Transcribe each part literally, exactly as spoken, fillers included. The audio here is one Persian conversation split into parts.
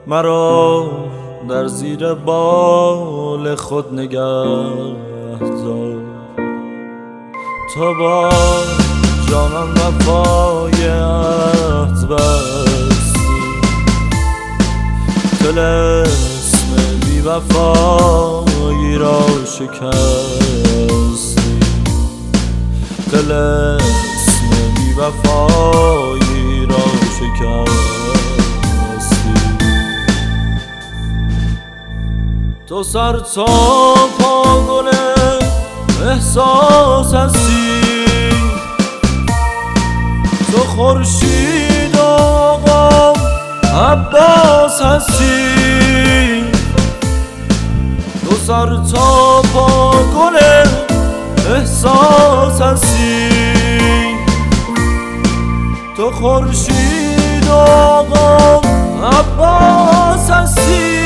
مرا در زیر بال خود نگه دار تا با جانان وفای عهد بستی طلسم بی وفایی را شکستی طلسم بی وفایی را شکستی تو سر تا پا گل احساس هستی تو خورشید و آقا عباس هستی تو سر تا پا گل احساس هستی تو خورشید و آقا عباس هستی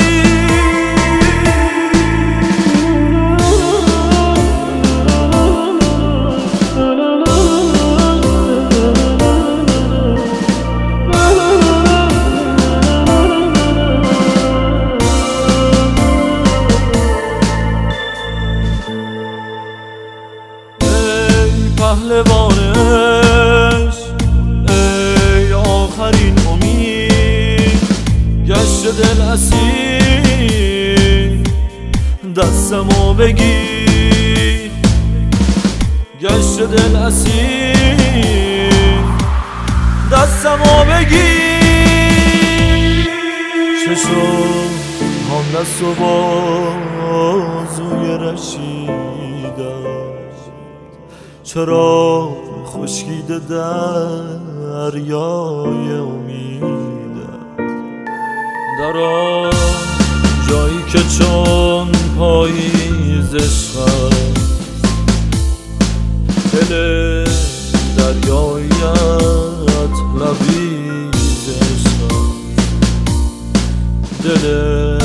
پهلوانش ای آخرین امید گشت دل اسیر دستمو بگیر گشت دل اسیر دستمو بگیر چشم هم دست و بازوی رشیدم چرا خشکیده دریای امیدت در آن جایی که چون پاییز عشق است دل دریایت لبریز عشق است دل